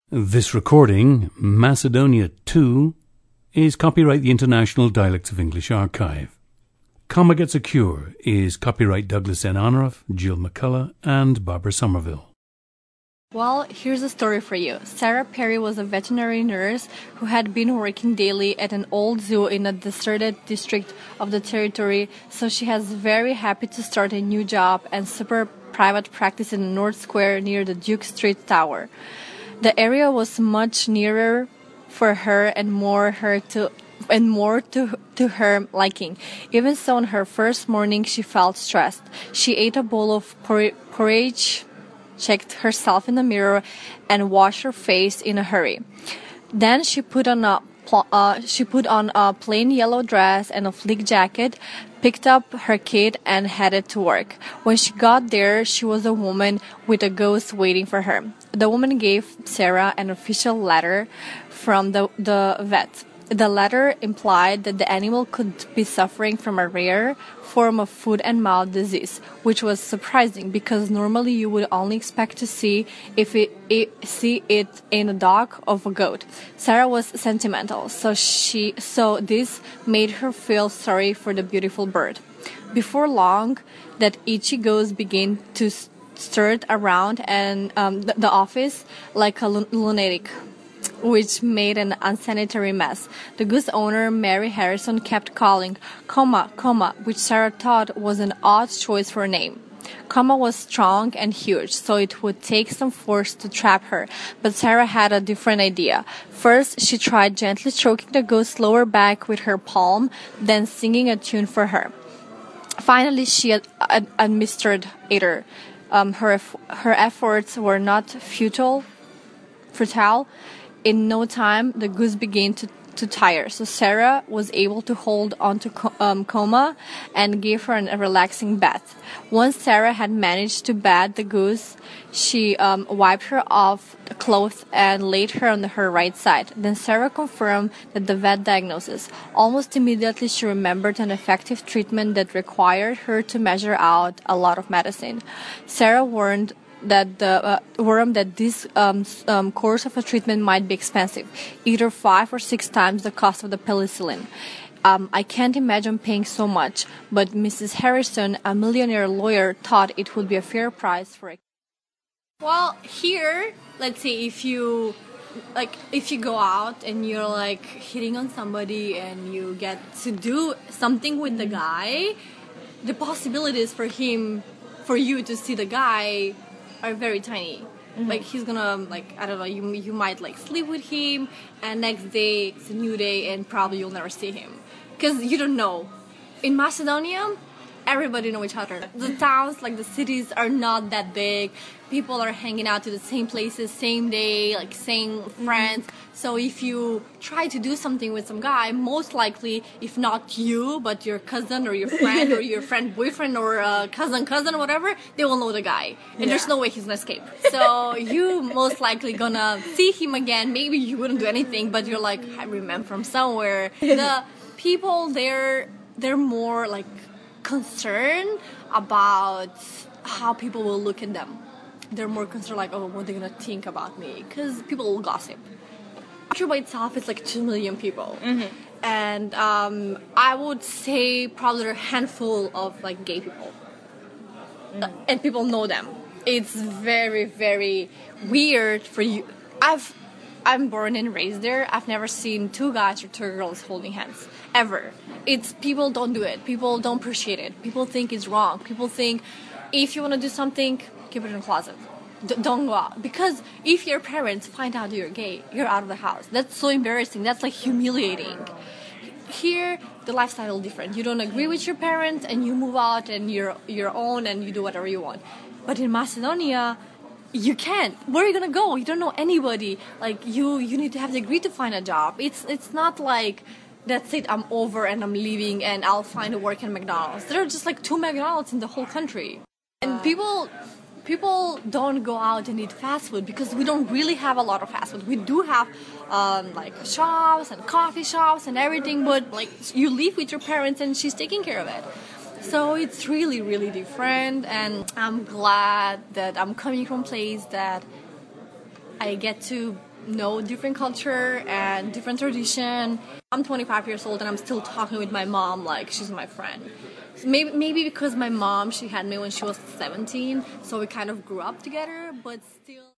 This recording, Macedonia 2, is copyright the International Dialects of English Archive. Comma Gets a Cure is copyright Douglas N. Honorath, Jill McCullough, and Barbara Somerville. Well, here's a story for you. Sarah Perry was a veterinary nurse who had been working daily at an old zoo in a deserted district of the territory, so she was very happy to start a new job and super private practice in the North Square near the Duke Street Tower. The area was much nearer for her and more to her liking. Even so, on her first morning, she felt stressed. She ate a bowl of porridge, checked herself in the mirror, and washed her face in a hurry. Then she put on a plain yellow dress and a fleek jacket, picked up her kit, and headed to work. When she got there, she was a woman with a ghost waiting for her. The woman gave Sarah an official letter from the vet. The letter implied that the animal could be suffering from a rare form of foot and mouth disease, which was surprising because normally you would only expect to see it in a dog or a goat. Sarah was sentimental, so this made her feel sorry for the beautiful bird. Before long, that itchy ghost began to stir around and the office like a lunatic, which made an unsanitary mess. The goose owner, Mary Harrison, kept calling, Comma, which Sarah thought was an odd choice for a name. Comma was strong and huge, so it would take some force to trap her, but Sarah had a different idea. First, she tried gently stroking the ghost's lower back with her palm, then singing a tune for her. Finally, she administered her. Her efforts were not futile. In no time, the goose began to tire, so Sarah was able to hold on to Comma and gave her a relaxing bath. Once Sarah had managed to bath the goose, she wiped her off the clothes and laid her on her right side. Then Sarah confirmed that the vet diagnosis. Almost immediately, she remembered an effective treatment that required her to measure out a lot of medicine. Sarah warned that this course of a treatment might be expensive, either 5 or 6 times the cost of the penicillin. I can't imagine paying so much, but Mrs. Harrison, a millionaire lawyer, thought it would be a fair price for it. Well, here, let's say if you go out and you're like hitting on somebody and you get to do something with the guy, the possibilities for you to see the guy are very tiny. Mm-hmm. Like he's gonna I don't know, you might sleep with him, and next day it's a new day and probably you'll never see him because you don't know. In Macedonia, everybody know each other. The towns, the cities, are not that big. People are hanging out to the same places, same day, same friends. So if you try to do something with some guy, most likely, if not you, but your cousin or your friend or your friend boyfriend or cousin, whatever, they will know the guy. And there's no way he's gonna escape. So you most likely gonna see him again. Maybe you wouldn't do anything, but you're like, I remember from somewhere. The people there, they're more concerned about how people will look at them. They're more concerned what are they gonna think about me? Because people will gossip. Country by itself is 2 million people, and I would say probably there are a handful of gay people, and people know them. It's very, very weird for you. I'm born and raised there. I've never seen 2 guys or 2 girls holding hands, ever. People don't do it. People don't appreciate it. People think it's wrong. People think if you want to do something, keep it in the closet. Don't go out. Because if your parents find out you're gay, you're out of the house. That's so embarrassing. That's humiliating. Here, the lifestyle is different. You don't agree with your parents and you move out and you're your own and you do whatever you want. But in Macedonia, you can't. Where are you gonna go? You don't know anybody. You need to have the degree to find a job. It's not that's it, I'm over and I'm leaving and I'll find a work in McDonald's. There are just 2 McDonald's in the whole country. And people don't go out and eat fast food because we don't really have a lot of fast food. We do have shops and coffee shops and everything, but you live with your parents and she's taking care of it. So it's really, really different, and I'm glad that I'm coming from a place that I get to know different culture and different tradition. I'm 25 years old and I'm still talking with my mom like she's my friend. Maybe because my mom, she had me when she was 17, so we kind of grew up together, but still...